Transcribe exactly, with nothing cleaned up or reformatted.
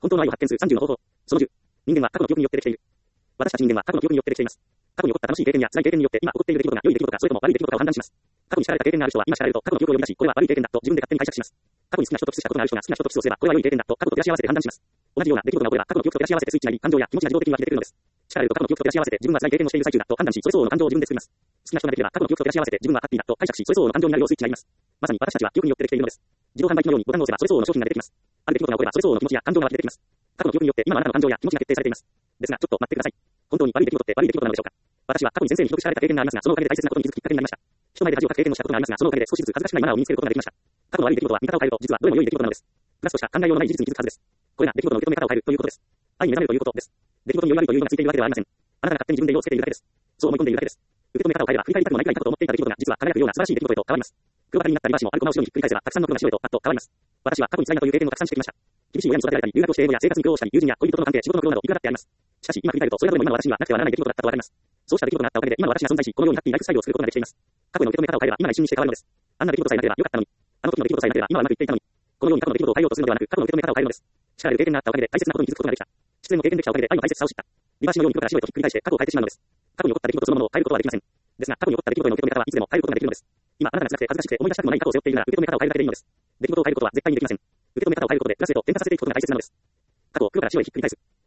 本当の愛を発見するさんじゅうの方法。そのじゅう。人間は過去の記憶によってできている。私たち人間は過去の記憶によってできています。過去に起こった楽しい経験や辛い経験によって今起こっている出来事が良い出来事かそれとも悪い出来事かを判断します。過去に叱られた経験がある人は今叱られると過去の記憶を呼び出し、これは悪い経験だと自分で勝手に解釈します。過去に好きな人とキスしたことがある人が好きな人とキスをすればこれは良い経験だと過去と照らし合わせて判断します。同じような出来事が起これば過去の記憶と照らし合わせてスイッチなり感情や気持ちが自動的に湧き出てくるのです。叱られると過去の記憶と照らし合わせて自分は辛い経験をしている最中だと判断し、それ相応の感情を自分で作ります。好きな人ができれば過去の記憶と照らし合わせて自分はハッピーだと解釈し、それ相応の感情になるようスイッチになります。まさに私たちは記憶によってできているのです。自動販売機のようにボタンを押せばそれ相応の商品が出てきます。ある出来事が起こればそれ相応の気持ちや感情が湧き出てきます。過去の記憶によって今のあなたの感情や気持ちが決定されています。ですがちょっと待ってください。本当に悪い出来事って悪い出来事なのでしょうか。私は過去に先生にひどく叱られた経験がありますが、そのおかげで大切なことに気づくきっかけになりました。人前で恥をかく経験をしたことがありますが、そのおかげで少しずつ恥ずかしくないマナーを身につけることができました。過去の悪い出来事は見方を変えると実はどれも良い出来事なのです。プラスとした考えようのない事実に気づくはずです。これが出来事の受け止め方を変えるということです。愛に目覚めるということです。出来事に良い悪いというのがついているわけではありません。あなたが勝手に自分で色をつけているだけです。そう思い込んでいるだけです。受け止め方を変えれば振り返りたくもなりたい過去と思っていた出来事が実は輝くような素晴らしい出来事へと変わります。黒バカになったリバーシもあるコマを白にひっくり返せばたくさんの黒が白へとパッと変わります。私は過去に辛いなという経験をたくさんしてきました。厳しい親に育てられたり、留学をして英語や生活に苦労したり、友人や恋人との関係、仕事の苦労などいくらだってあります。しかし今振り返るとそれらどれも今の私にはなくてはならない出来事だったとわかります。そうした出来事があったおかげで今の私が存在し、このようにハッピーライフスタイルを作ることができています。過去の受け止め方を変えれば今が一瞬にして変わるのです。あんな出来事さえなければよかったのに。あの時の出来事さえなければ今はうまくいっていたのに。このように過去の出来事を変えようとするのではなく、過去の受け止め方を変えるのです。叱られる経験があったおかげで大切なことに気づくことができた。失恋の経験できたおかげで愛の大切さを知った。リバーシのように黒から白へとひっくり返して過去を変えてしまうのです。過去に起こった出来事そのものを変えることはできません。ですが過去に起こった出来事への受け止め方はいつでも変えることができるのです。今あなたが辛くて恥ずかしくて思い出したくもない過去を背負っているなら受け止め方を変えるだけでいいのです。出来事を変えることは絶対にできません。受け止め方を変えることでプラスへと転化させていくことが大切なのです。過去を黒から白へひっくり返す。